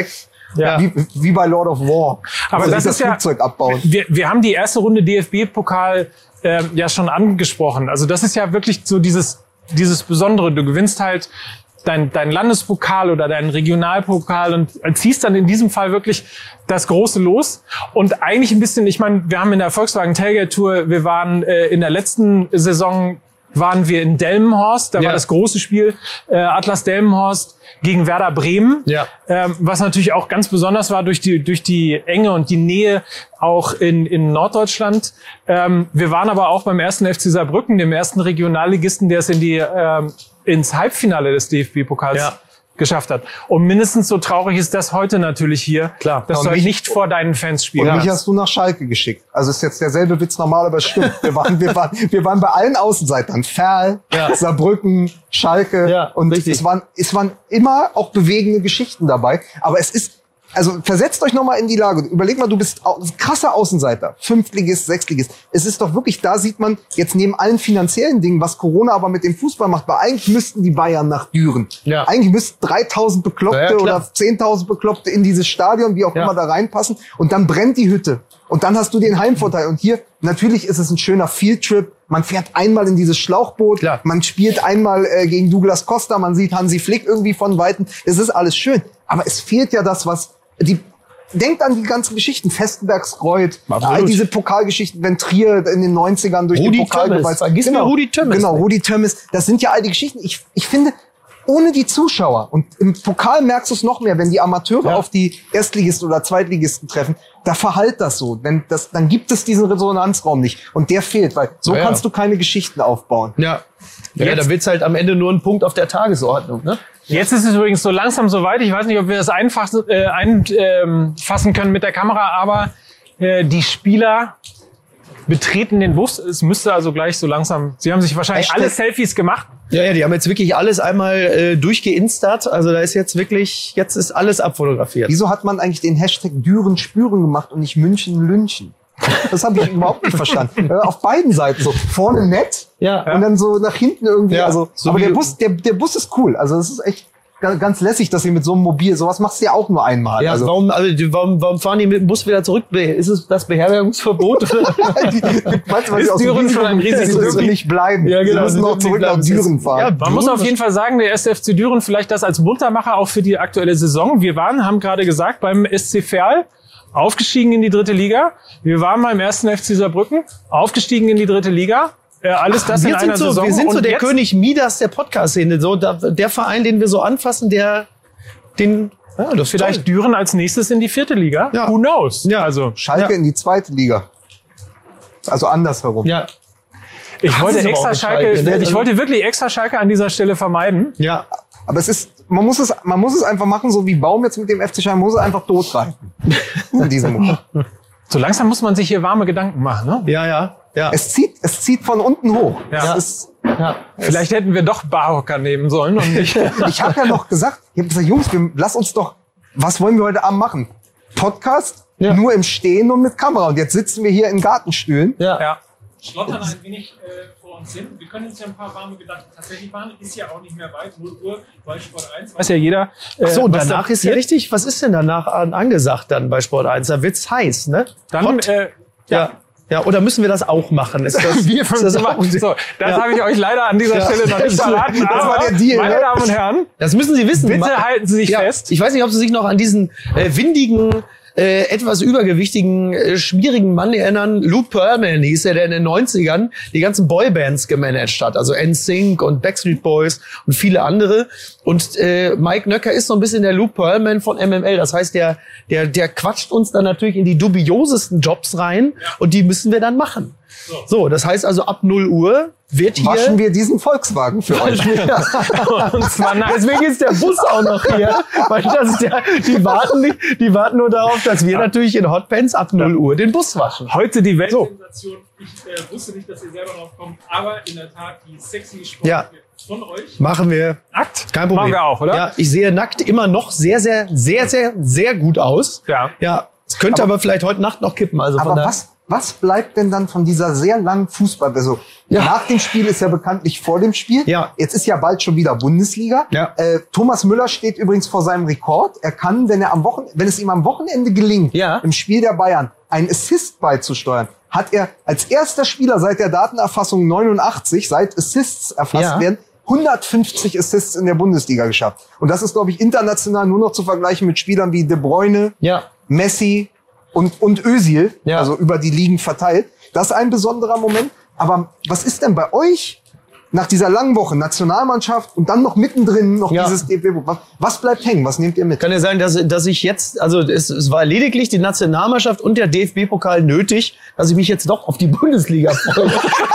Ja. Wie, wie bei Lord of War. Aber Also das das ist ja, Flugzeug abbauen. wir, wir haben die erste Runde D F B-Pokal äh, ja schon angesprochen. Also das ist ja wirklich so dieses, dieses Besondere. Du gewinnst halt dein, dein Landespokal oder deinen Regionalpokal und ziehst dann in diesem Fall wirklich das große Los. Und eigentlich ein bisschen, ich meine, wir haben in der Volkswagen Tailgate Tour, wir waren äh, in der letzten Saison waren wir in Delmenhorst, da Ja. war das große Spiel äh, Atlas Delmenhorst gegen Werder Bremen, Ja. ähm, was natürlich auch ganz besonders war durch die durch die Enge und die Nähe auch in in Norddeutschland. Ähm, wir waren aber auch beim ersten F C Saarbrücken, dem ersten Regionalligisten, der es in die ähm, ins Halbfinale des D F B-Pokals Ja. geschafft hat. Und mindestens so traurig ist das heute natürlich hier, Klar. dass Und du halt mich- nicht vor deinen Fans Und spielen mich kannst. hast du nach Schalke geschickt. Also ist jetzt derselbe Witz normal, aber es stimmt. Wir waren, wir waren, wir waren bei allen Außenseitern. Ferl, Ja. Saarbrücken, Schalke. Ja, und richtig. es waren, es waren immer auch bewegende Geschichten dabei. Aber es ist, also versetzt euch nochmal in die Lage. Überleg mal, du bist au- krasser Außenseiter. Fünftligist, Sechstligist. Es ist doch wirklich, da sieht man jetzt neben allen finanziellen Dingen, was Corona aber mit dem Fußball macht, weil eigentlich müssten die Bayern nach Düren. Ja. Eigentlich müssten dreitausend Bekloppte Ja, ja, klar. oder zehntausend Bekloppte in dieses Stadion, wie auch Ja. immer, da reinpassen. Und dann brennt die Hütte. Und dann hast du den Heimvorteil. Und hier, natürlich ist es ein schöner Fieldtrip. Man fährt einmal in dieses Schlauchboot. Klar. Man spielt einmal äh, gegen Douglas Costa. Man sieht Hansi Flick irgendwie von Weitem. Es ist alles schön. Aber es fehlt ja das, was die, denkt an die ganzen Geschichten. Festenbergskreuth, Absolut. all diese Pokalgeschichten, wenn Trier in den neunzigern durch Rudi den Pokal Tömmes. gewalzt- Vergiss genau, mir Rudi Tömmes Genau, nicht. Rudi Tömmes. Das sind ja all die Geschichten. Ich, ich finde, ohne die Zuschauer, und im Pokal merkst du es noch mehr, wenn die Amateure Ja. auf die Erstligisten oder Zweitligisten treffen, da verhallt das so. Wenn das, dann gibt es diesen Resonanzraum nicht. Und der fehlt, weil so Ja, ja. kannst du keine Geschichten aufbauen. Ja. Ja, Jetzt- da wird's halt am Ende nur ein Punkt auf der Tagesordnung, ne? Jetzt ist es übrigens so langsam soweit. Ich weiß nicht, ob wir das einfassen, äh, einfassen ähm, fassen können mit der Kamera, aber äh, die Spieler betreten den Bus. Es müsste also gleich so langsam. Sie haben sich wahrscheinlich Echt? alle Selfies gemacht. Ja, ja, die haben jetzt wirklich alles einmal äh, durchgeinstert. Also da ist jetzt wirklich, jetzt ist alles abfotografiert. Wieso hat man eigentlich den Hashtag Düren spüren gemacht und nicht München lynchen? Das habe ich überhaupt nicht verstanden. Äh, auf beiden Seiten so. Vorne nett Ja. und dann so nach hinten irgendwie. Ja, Also, so aber wie- der Bus, der, der Bus ist cool. Also das ist echt ga- ganz lässig, dass ihr mit so einem Mobil, sowas machst du ja auch nur einmal. Ja, also, warum, also, die- warum, warum fahren die mit dem Bus wieder zurück? Ist es das Beherbergungsverbot? die, meinst du, weil Ist sie aus dem Düren Risiko- schon ein riesiges sie dürfen Gebiet? nicht bleiben. Ja, genau, Sie sie müssen noch dürfen zurück nicht nach bleiben. Düren fahren. Ja, Man muss auf jeden Fall sagen, der erste F C Düren vielleicht das als Muntermacher auch für die aktuelle Saison. Wir waren, haben gerade gesagt, beim S C Verl aufgestiegen in die dritte Liga. Wir waren beim ersten F C Saarbrücken aufgestiegen in die dritte Liga. Äh, alles das in wir einer sind so, Saison. wir sind so Und der jetzt- König Midas der Podcast-Szene. So, da, der Verein, den wir so anfassen, der, den, ja, das ist Vielleicht toll. Düren als nächstes in die vierte Liga. Ja. Who knows? Ja. Also Schalke Ja. in die zweite Liga. Also andersherum. Ja, ich wollte ist aber extra auch mit Schalke, Schalke, ne? ich Also- wollte wirklich extra Schalke an dieser Stelle vermeiden. ja. Aber es ist, man muss es, man muss es einfach machen, so wie Baum jetzt mit dem F C Schalke, man muss es einfach totreiten. In diesem Moment. So langsam muss man sich hier warme Gedanken machen. Ne? Ja, ja, ja. Es zieht, es zieht von unten hoch. Ja. Es ist, ja. Vielleicht hätten wir doch Barhocker nehmen sollen und nicht. ich habe ja noch gesagt, ich habe gesagt, Jungs, wir, lass uns doch, was wollen wir heute Abend machen? Podcast, Ja. nur im Stehen und mit Kamera. Und jetzt sitzen wir hier in Gartenstühlen. ja. Ja. Schlottern ein wenig äh, vor uns hin. Wir können uns ja ein paar warme Gedanken tatsächlich machen. Ist ja auch nicht mehr weit. null Uhr bei Sport eins. Weiß ja jeder. Äh, Ach so, und was danach da ist ja passiert. richtig, was ist denn danach an, angesagt dann bei Sport eins? Da wird's heiß, ne? Dann, Hot. äh, ja. Ja, oder müssen wir das auch machen? Ist das, wir ist fünf das, Zimmer. auch, So, das Ja. habe ich euch leider an dieser Ja. Stelle noch nicht Das verraten. war aber, der Deal, meine ne? Damen und Herren, das müssen Sie wissen. bitte Ma- halten Sie sich ja, fest. Ich weiß nicht, ob Sie sich noch an diesen äh, windigen, äh, etwas übergewichtigen, äh, schmierigen Mann erinnern. Luke Pearlman hieß er, der in den neunzigern die ganzen Boybands gemanagt hat. Also N Sync und Backstreet Boys und viele andere. Und äh, Mike Nöcker ist so ein bisschen der Luke Pearlman von M M L. Das heißt, der, der, der quatscht uns dann natürlich in die dubiosesten Jobs rein. Und die müssen wir dann machen. So, das heißt also ab null Uhr wird hier... Waschen wir diesen Volkswagen für euch. Und zwar nach, Deswegen ist der Bus auch noch hier, weil das ist der, die warten nicht, die warten nur darauf, dass wir natürlich in Hotpants ab null Uhr den Bus waschen. heute die Weltsensation. Ich äh, wusste nicht, dass ihr selber drauf kommt, aber in der Tat die sexy Sport Ja. von euch. Machen wir. Akt. Kein Problem. Machen wir auch, oder? Ja, ich sehe nackt immer noch sehr, sehr, sehr, sehr, sehr gut aus. Ja. Ja. Es könnte aber, vielleicht heute Nacht noch kippen. Also von Aber daher- was, Was bleibt denn dann von dieser sehr langen Fußball? Also ja. Nach dem Spiel ist ja bekanntlich vor dem Spiel. Ja. Jetzt ist ja bald schon wieder Bundesliga. Ja. Äh, Thomas Müller steht übrigens vor seinem Rekord. Er kann, wenn er am Wochen, wenn es ihm am Wochenende gelingt, ja. im Spiel der Bayern einen Assist beizusteuern, hat er als erster Spieler seit der Datenerfassung neunundachtzig, seit Assists erfasst ja. werden, hundertfünfzig Assists in der Bundesliga geschafft. Und das ist, glaube ich, international nur noch zu vergleichen mit Spielern wie De Bruyne, ja. Messi und, und Özil, ja. also über die Ligen verteilt. Das ist ein besonderer Moment. Aber was ist denn bei euch nach dieser langen Woche, Nationalmannschaft und dann noch mittendrin noch ja. dieses D F B-Pokal? Was bleibt hängen? Was nehmt ihr mit? Kann ja sagen, dass, dass ich jetzt, also es, es war lediglich die Nationalmannschaft und der D F B-Pokal nötig, dass ich mich jetzt doch auf die Bundesliga freue.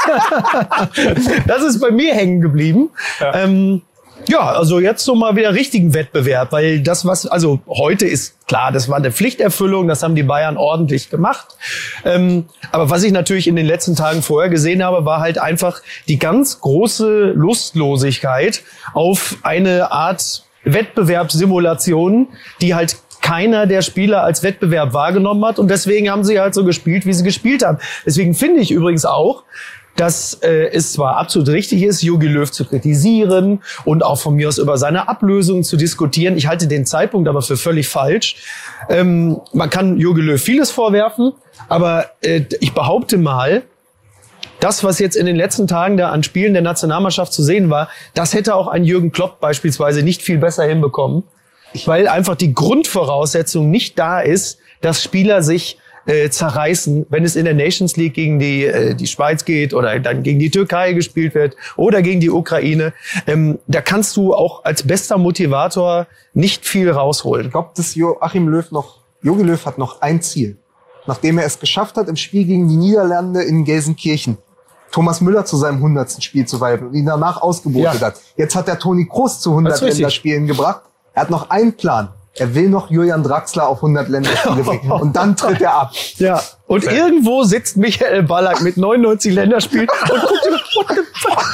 Das ist bei mir hängen geblieben. Ja. Ähm, Ja, also jetzt so mal wieder richtigen Wettbewerb, weil das, was, also heute ist klar, das war eine Pflichterfüllung, das haben die Bayern ordentlich gemacht. Ähm, aber was ich natürlich in den letzten Tagen vorher gesehen habe, war halt einfach die ganz große Lustlosigkeit auf eine Art Wettbewerbssimulation, die halt keiner der Spieler als Wettbewerb wahrgenommen hat. Und deswegen haben sie halt so gespielt, wie sie gespielt haben. Deswegen finde ich übrigens auch, dass äh, es zwar absolut richtig ist, Jogi Löw zu kritisieren und auch von mir aus über seine Ablösung zu diskutieren. Ich halte den Zeitpunkt aber für völlig falsch. Ähm, man kann Jogi Löw vieles vorwerfen, aber äh, ich behaupte mal, das, was jetzt in den letzten Tagen da an Spielen der Nationalmannschaft zu sehen war, das hätte auch ein Jürgen Klopp beispielsweise nicht viel besser hinbekommen, weil einfach die Grundvoraussetzung nicht da ist, dass Spieler sich Äh, zerreißen, wenn es in der Nations League gegen die äh, die Schweiz geht oder dann gegen die Türkei gespielt wird oder gegen die Ukraine. Ähm, da kannst du auch als bester Motivator nicht viel rausholen. Ich glaube, dass Joachim Löw noch, Jogi Löw hat noch ein Ziel. Nachdem er es geschafft hat, im Spiel gegen die Niederlande in Gelsenkirchen Thomas Müller zu seinem hundertsten Spiel zu weiben und ihn danach ausgebotet ja. hat. Jetzt hat er Toni Kroos zu hundert Länderspielen gebracht. Er hat noch einen Plan. Er will noch Julian Draxler auf hundert Länderspiele bringen. Und dann tritt er ab. Ja. Und okay. Irgendwo sitzt Michael Ballack mit neunundneunzig Länderspielen und guckt immer, what the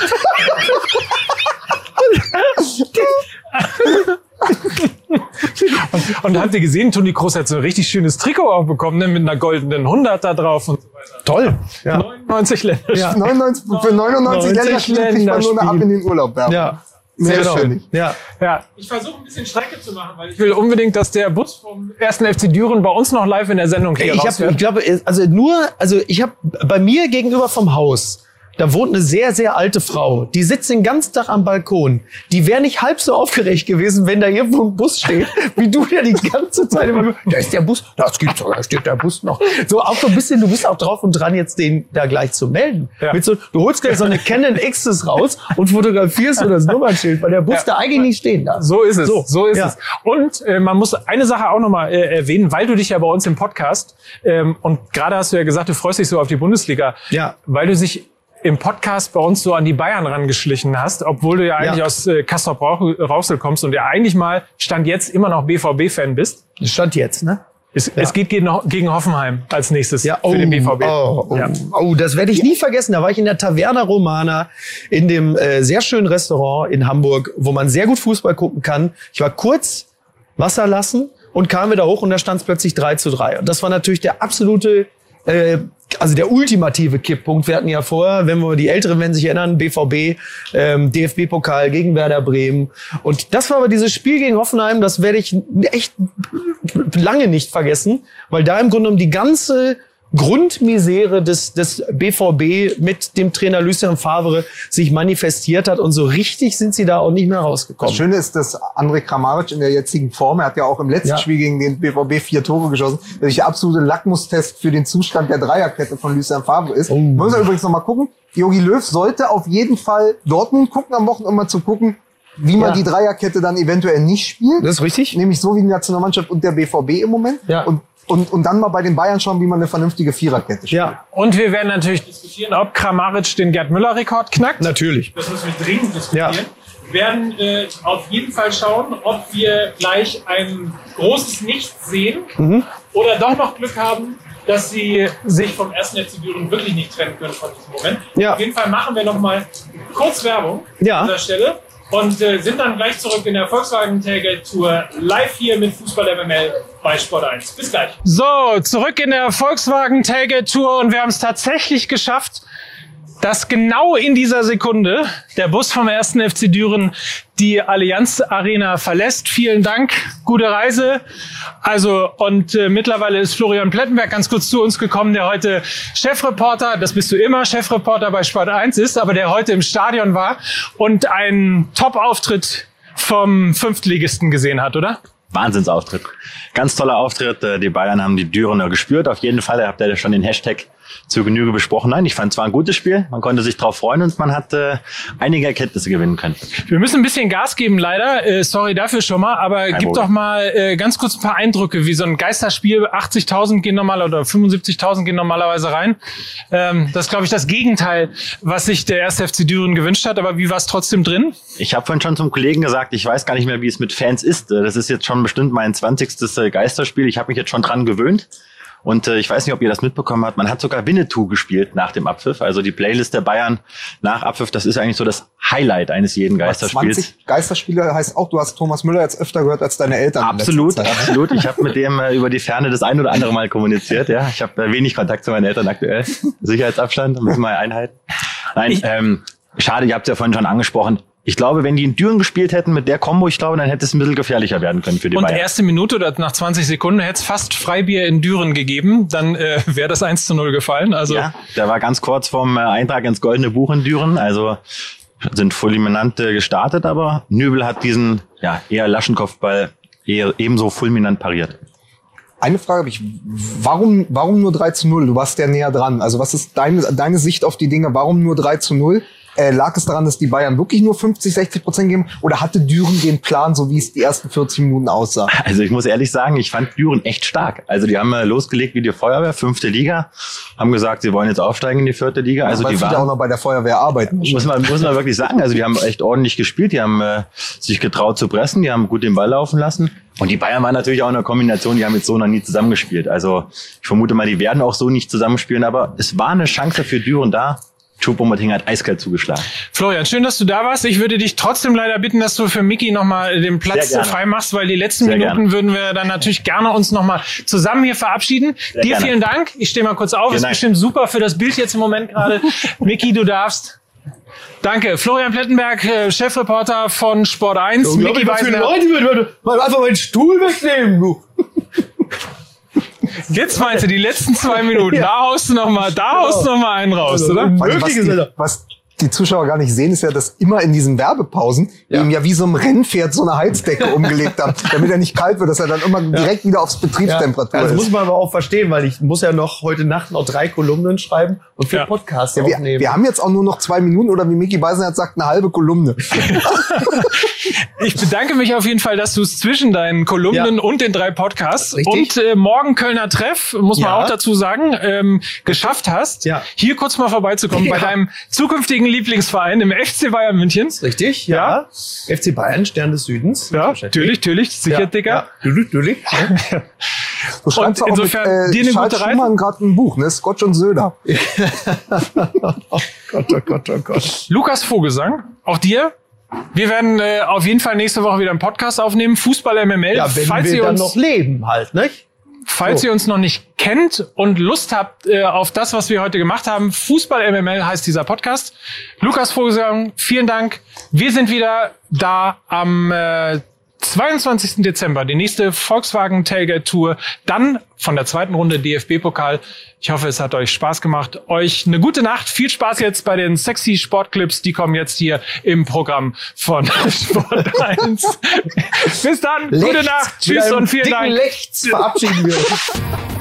fuck? und, und habt ihr gesehen, Toni Kroos hat so ein richtig schönes Trikot auch bekommen, ne, mit einer goldenen hundert da drauf und so weiter. Toll. Ja. neunundneunzig Länderspiele. Ja. neunundneunzig, für neunundneunzig Länderspiele kriegt man nur eine Ab in den Urlaub. Ja. ja. Sehr genau. schön. Ja. ja. Ich versuche ein bisschen Strecke zu machen, weil ich will unbedingt, dass der Bus vom ersten F C Düren bei uns noch live in der Sendung hier ich, hab, ich glaube, also nur, also ich habe bei mir gegenüber vom Haus, da wohnt eine sehr, sehr alte Frau. Die sitzt den ganzen Tag am Balkon. Die wäre nicht halb so aufgeregt gewesen, wenn da irgendwo ein Bus steht, wie du ja die ganze Zeit immer, da ist der Bus, das gibt's doch, da steht der Bus noch. So auch so ein bisschen, du bist auch drauf und dran, jetzt den da gleich zu melden. Ja. Mit so, du holst gleich so eine Canon Xs raus und fotografierst so das Nummernschild, weil der Bus ja. da eigentlich nicht stehen darf. So ist es. So, so ist ja. es. Und äh, man muss eine Sache auch nochmal äh, erwähnen, weil du dich ja bei uns im Podcast, ähm, und gerade hast du ja gesagt, du freust dich so auf die Bundesliga, ja. weil du dich im Podcast bei uns so an die Bayern rangeschlichen hast, obwohl du ja eigentlich ja. aus äh, Castrop-Rauxel kommst und ja eigentlich mal Stand jetzt immer noch B V B-Fan bist. Stand jetzt, ne? Es, ja. es geht gegen, gegen Hoffenheim als nächstes ja, oh, für den B V B. Oh, oh, ja. oh, das werde ich ja. nie vergessen. Da war ich in der Taverna Romana in dem äh, sehr schönen Restaurant in Hamburg, wo man sehr gut Fußball gucken kann. Ich war kurz Wasser lassen und kam wieder hoch und da stand es plötzlich drei zu drei. Und das war natürlich der absolute äh, also der ultimative Kipppunkt. Wir hatten ja vorher, wenn wir die Älteren, wenn sich erinnern, B V B, ähm, D F B-Pokal gegen Werder Bremen. Und das war aber dieses Spiel gegen Hoffenheim, das werde ich echt lange nicht vergessen, weil da im Grunde genommen die ganze Grundmisere des, des B V B mit dem Trainer Lucien Favre sich manifestiert hat und so richtig sind sie da auch nicht mehr rausgekommen. Das Schöne ist, dass Andrej Kramaric in der jetzigen Form, er hat ja auch im letzten ja. Spiel gegen den B V B vier Tore geschossen, das ist der absolute Lackmustest für den Zustand der Dreierkette von Lucien Favre ist. Oh. Muss man übrigens noch mal gucken, Jogi Löw sollte auf jeden Fall Dortmund gucken am Wochenende, um mal zu gucken, wie man ja. die Dreierkette dann eventuell nicht spielt. Das ist richtig. Nämlich so wie die Nationalmannschaft und der B V B im Moment. Ja. Und Und, und dann mal bei den Bayern schauen, wie man eine vernünftige Viererkette spielt. Ja. Und wir werden natürlich diskutieren, ob Kramaric den Gerd Müller-Rekord knackt. Natürlich. Das müssen wir dringend diskutieren. Ja. Wir werden äh, auf jeden Fall schauen, ob wir gleich ein großes Nichts sehen mhm. oder doch noch Glück haben, dass sie sich vom ersten F C Düren wirklich nicht trennen können von diesem Moment. Ja. Auf jeden Fall machen wir noch mal kurz Werbung ja. an dieser Stelle. und äh, sind dann gleich zurück in der Volkswagen Tailgate Tour live hier mit Fußball M M L bei Sport eins. Bis gleich. So, zurück in der Volkswagen Tailgate Tour und wir haben es tatsächlich geschafft, dass genau in dieser Sekunde der Bus vom ersten F C Düren die Allianz Arena verlässt. Vielen Dank, gute Reise. Also und äh, mittlerweile ist Florian Plettenberg ganz kurz zu uns gekommen, der heute Chefreporter, das bist du immer, Chefreporter bei Sport eins ist, aber der heute im Stadion war und einen Top-Auftritt vom Fünftligisten gesehen hat, oder? Wahnsinnsauftritt. Ganz toller Auftritt. Die Bayern haben die Dürener gespürt. Auf jeden Fall. Ihr habt ja schon den Hashtag zur Genüge besprochen. Nein, ich fand es war ein gutes Spiel. Man konnte sich drauf freuen und man hat äh, einige Erkenntnisse gewinnen können. Wir müssen ein bisschen Gas geben, leider. Äh, sorry dafür schon mal. Aber Kein gib Problem. doch mal äh, ganz kurz ein paar Eindrücke, wie so ein Geisterspiel. achtzigtausend gehen normal oder fünfundsiebzigtausend gehen normalerweise rein. Ähm, das ist, glaube ich, das Gegenteil, was sich der erste F C Düren gewünscht hat. Aber wie war es trotzdem drin? Ich habe vorhin schon zum Kollegen gesagt, ich weiß gar nicht mehr, wie es mit Fans ist. Das ist jetzt schon bestimmt mein zwanzigstes Geisterspiel. Ich habe mich jetzt schon dran gewöhnt. Und äh, ich weiß nicht, ob ihr das mitbekommen habt, man hat sogar Winnetou gespielt nach dem Abpfiff. Also die Playlist der Bayern nach Abpfiff, das ist eigentlich so das Highlight eines jeden Geisterspiels. zwanzig Geisterspiele heißt auch, du hast Thomas Müller jetzt öfter gehört als deine Eltern. Absolut, absolut. Ich habe mit dem äh, über die Ferne das ein oder andere Mal kommuniziert. Ja, ich habe äh, wenig Kontakt zu meinen Eltern aktuell. Sicherheitsabstand, müssen wir einhalten. Nein, ähm, schade, ihr habt es ja vorhin schon angesprochen. Ich glaube, wenn die in Düren gespielt hätten mit der Kombo, ich glaube, dann hätte es ein bisschen gefährlicher werden können für die Und Bayern. Und erste Minute oder nach zwanzig Sekunden hätte es fast Freibier in Düren gegeben, dann äh, wäre das eins zu null gefallen. Also ja, der war ganz kurz vorm äh, Eintrag ins Goldene Buch in Düren, also sind fulminant äh, gestartet, aber Nübel hat diesen ja eher laschen Kopfball eher ebenso fulminant pariert. Eine Frage habe ich, warum, warum nur drei zu null? Du warst ja näher dran. Also was ist deine, deine Sicht auf die Dinge? Warum nur drei zu null? Äh, lag es daran, dass die Bayern wirklich nur fünfzig, sechzig Prozent geben? Oder hatte Düren den Plan, so wie es die ersten vierzig Minuten aussah? Also ich muss ehrlich sagen, ich fand Düren echt stark. Also die haben äh, losgelegt wie die Feuerwehr, fünfte Liga, haben gesagt, sie wollen jetzt aufsteigen in die vierte Liga. Also ja, die waren auch noch bei der Feuerwehr arbeiten. Muss man, muss man wirklich sagen. Also die haben echt ordentlich gespielt. Die haben äh, sich getraut zu pressen, die haben gut den Ball laufen lassen. Und die Bayern waren natürlich auch in einer Kombination, die haben jetzt so noch nie zusammengespielt. Also ich vermute mal, die werden auch so nicht zusammenspielen. Aber es war eine Chance für Düren da. Choupo-Moting hat eiskalt zugeschlagen. Florian, schön, dass du da warst. Ich würde dich trotzdem leider bitten, dass du für Miki nochmal den Platz frei machst, weil die letzten Sehr Minuten gerne. würden wir dann natürlich gerne uns nochmal zusammen hier verabschieden. Sehr Dir gerne. vielen Dank. Ich stehe mal kurz auf. Vielen Ist Dank. bestimmt super für das Bild jetzt im Moment gerade. Miki, du darfst. Danke. Florian Plettenberg, Chefreporter von Sport eins. So, Miki Beisenherz. Leute würden einfach meinen Stuhl wegnehmen, du. Jetzt meinst du, die letzten zwei Minuten, ja. da haust du noch mal, da genau. haust du noch mal einen raus, also, oder? Was die, was die Zuschauer gar nicht sehen, ist ja, dass immer in diesen Werbepausen ja. ihm ja wie so ein Rennpferd so eine Heizdecke umgelegt haben, damit er nicht kalt wird, dass er dann immer ja. direkt wieder aufs Betriebstemperatur ja. also ist. Das muss man aber auch verstehen, weil ich muss ja noch heute Nacht noch drei Kolumnen schreiben und vier ja. Podcasts ja, wir, aufnehmen. Wir haben jetzt auch nur noch zwei Minuten oder wie Miki Beisenherz sagt, eine halbe Kolumne. Ich bedanke mich auf jeden Fall, dass du es zwischen deinen Kolumnen ja. und den drei Podcasts Richtig. und äh, morgen Kölner Treff, muss man ja. auch dazu sagen, ähm, geschafft hast, ja. hier kurz mal vorbeizukommen ja. bei deinem zukünftigen Lieblingsverein im F C Bayern München. Richtig, ja. ja. F C Bayern, Stern des Südens. Ja, natürlich, natürlich, sicher, ja. Digga. Natürlich, natürlich. Ja. Du schreibst und auch insofern mit, äh, dir eine gute Reise. Man gerade ein Buch, ne? Scotch und Söder. Oh Gott, oh Gott, oh Gott. Lukas Vogelsang, auch dir. Wir werden äh, auf jeden Fall nächste Woche wieder einen Podcast aufnehmen. Fußball M M L. Ja, wenn falls wir ihr dann uns, noch leben halt, nicht? Falls so. ihr uns noch nicht kennt und Lust habt äh, auf das, was wir heute gemacht haben, Fußball M M L heißt dieser Podcast. Lukas Vogelsang, vielen Dank. Wir sind wieder da am äh, zweiundzwanzigsten Dezember, die nächste Volkswagen Tailgate Tour, dann von der zweiten Runde D F B-Pokal. Ich hoffe, es hat euch Spaß gemacht. Euch eine gute Nacht. Viel Spaß jetzt bei den sexy Sportclips. Die kommen jetzt hier im Programm von Sport eins. Bis dann. Lechts, gute Nacht. Tschüss und vielen Dank. Lechts verabschieden wir uns.